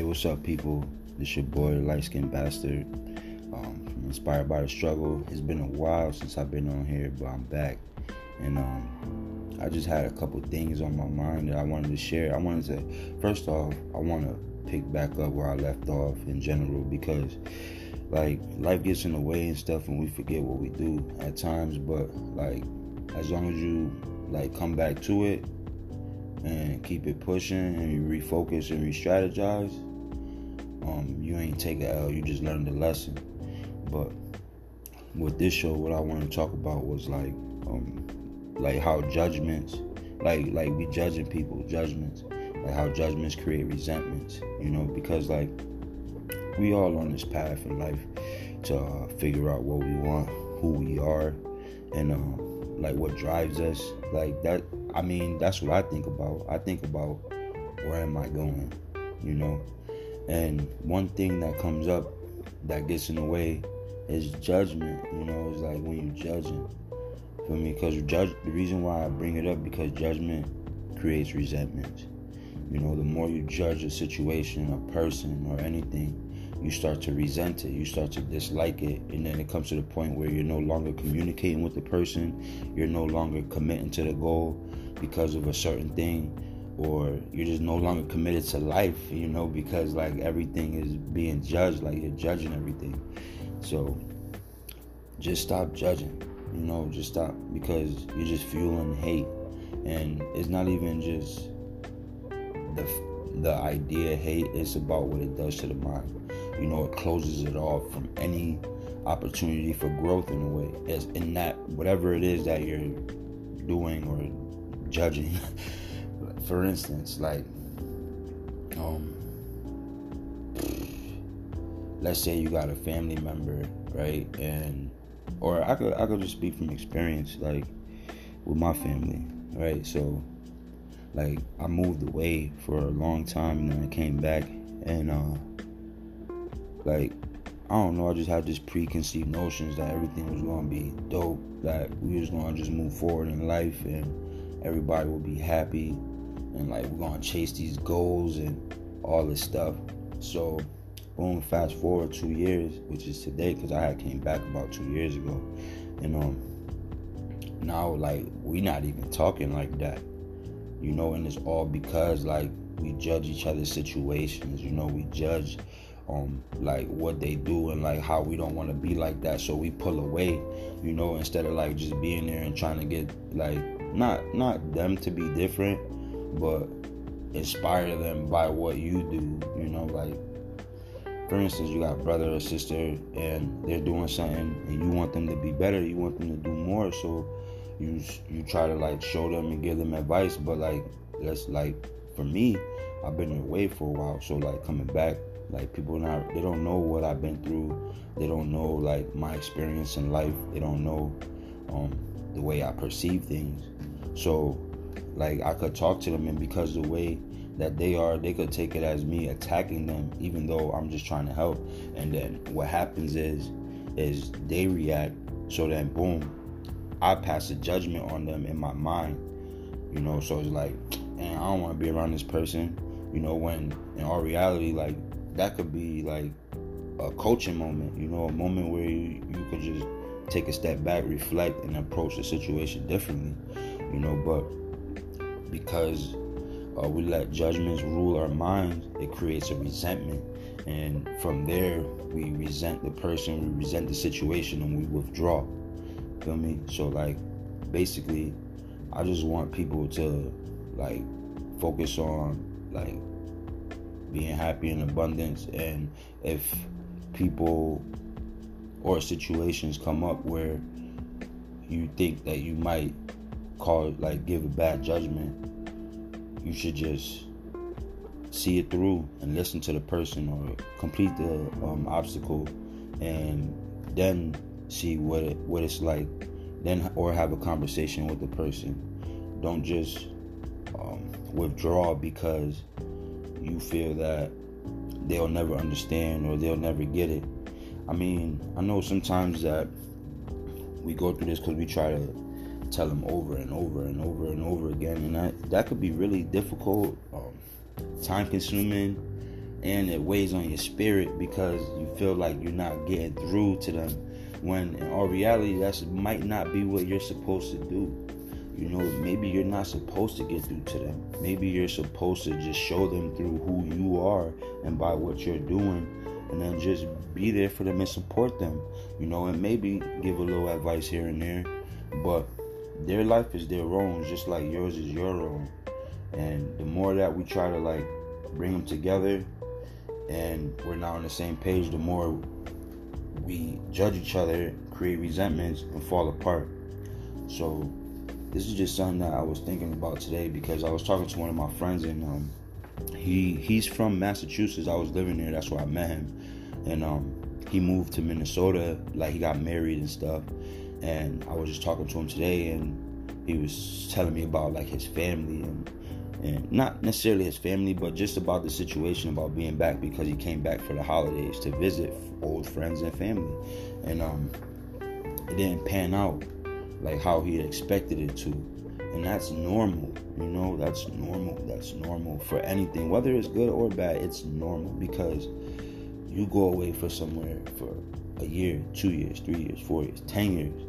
what's up, people? This your boy, Light Skin Bastard. From Inspired by the Struggle. It's been a while since I've been on here, but I'm back. And I just had a couple things on my mind that I wanted to share. First off, I want to pick back up where I left off in general, because like life gets in the way and stuff, and we forget what we do at times. But like, as long as you like come back to it and keep it pushing, and you refocus and re-strategize, you ain't take a L, you just learned the lesson. But with this show, what I want to talk about was like how judgments, like we judging people, judgments, like how judgments create resentments, because like we all on this path in life to figure out what we want, who we are, and like what drives us, like that. I mean, that's what I think about. I think about, where am I going, And one thing that comes up that gets in the way is judgment. It's like when you judging. For me, because the reason why I bring it up, because judgment creates resentment. The more you judge a situation, a person, or anything, you start to resent it, you start to dislike it, and then it comes to the point where you're no longer communicating with the person, you're no longer committing to the goal because of a certain thing, or you're just no longer committed to life, because like everything is being judged, like you're judging everything. So just stop judging, just stop, because you're just fueling hate. And it's not even just the idea hate, it's about what it does to the mind. It closes it off from any opportunity for growth in a way, as in that whatever it is that you're doing or judging. For instance, like let's say you got a family member, right? Or I could just speak from experience, like with my family, right? So like I moved away for a long time, and then I came back, and like I don't know, I just had this preconceived notions that everything was gonna be dope, that we was gonna just move forward in life and everybody will be happy, and like we're gonna chase these goals and all this stuff. So boom, fast forward 2 years, which is today, because I had came back about 2 years ago, and now like we not even talking like that, and it's all because like we judge each other's situations, we judge like what they do and like how we don't want to be like that, so we pull away, instead of like just being there and trying to get like not them to be different, but inspire them by what you do, like for instance, you got brother or sister and they're doing something and you want them to be better, you want them to do more, so you try to like show them and give them advice. But like that's like, for me, I've been away for a while, so like coming back, like people they don't know what I've been through, they don't know like my experience in life, they don't know the way I perceive things. So like I could talk to them, and because the way that they are, they could take it as me attacking them, even though I'm just trying to help. And then what happens is they react, so then boom, I pass a judgment on them in my mind, so it's like, man, I don't want to be around this person, when in all reality, like that could be like a coaching moment, a moment where you could just take a step back, reflect, and approach the situation differently, but because we let judgments rule our minds, it creates a resentment, and from there we resent the person, we resent the situation, and we withdraw. Feel me? So like basically I just want people to like focus on like being happy and abundance. And if people or situations come up where you think that you might give a bad judgment, you should just see it through and listen to the person, or complete the obstacle, and then see what it's like, then, or have a conversation with the person. Don't just withdraw because you feel that they'll never understand or they'll never get it. I mean, I know sometimes that we go through this because we try to tell them over and over and over and over again, and that could be really difficult, time consuming, and it weighs on your spirit because you feel like you're not getting through to them, when in all reality that might not be what you're supposed to do. Maybe you're not supposed to get through to them. Maybe you're supposed to just show them through who you are and by what you're doing, and then just be there for them and support them, and maybe give a little advice here and there. But their life is their own, just like yours is your own. And the more that we try to bring them together and we're not on the same page, the more we judge each other, create resentments, and fall apart. So this is just something that I was thinking about today, because I was talking to one of my friends, and he's from Massachusetts. I was living there, that's where I met him. And he moved to Minnesota, he got married and stuff. And I was just talking to him today, and he was telling me about his family, and not necessarily his family, but just about the situation about being back, because he came back for the holidays to visit old friends and family. And it didn't pan out how he expected it to. And that's normal, that's normal for anything, whether it's good or bad. It's normal, because you go away for somewhere for a year, 2 years, 3 years, 4 years, 10 years.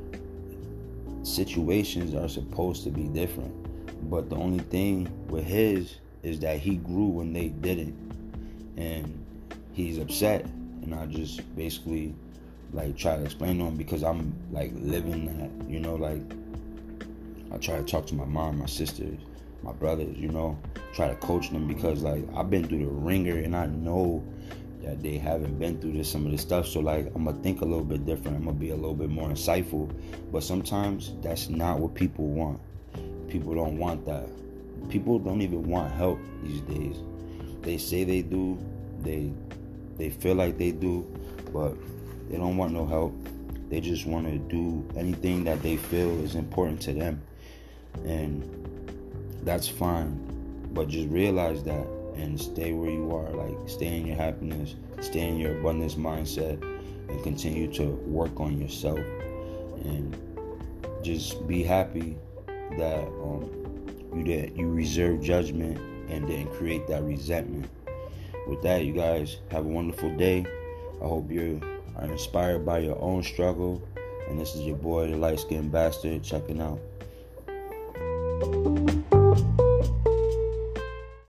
Situations are supposed to be different, but the only thing with his is that he grew when they didn't, and he's upset. And I just basically try to explain to him, because I'm living that, I try to talk to my mom, my sisters, my brothers, try to coach them, because I've been through the ringer, and I know that they haven't been through some of this stuff. So I'm gonna think a little bit different. I'm gonna be a little bit more insightful. But sometimes that's not what people want. People don't want that. People don't even want help these days. They say they do. They feel like they do, but they don't want no help. They just want to do anything that they feel is important to them, and that's fine. But just realize that and stay where you are. Stay in your happiness, stay in your abundance mindset, and continue to work on yourself. And just be happy that you reserve judgment and didn't create that resentment. With that, you guys have a wonderful day. I hope you are inspired by your own struggle. And this is your boy, the light-skinned bastard, checking out.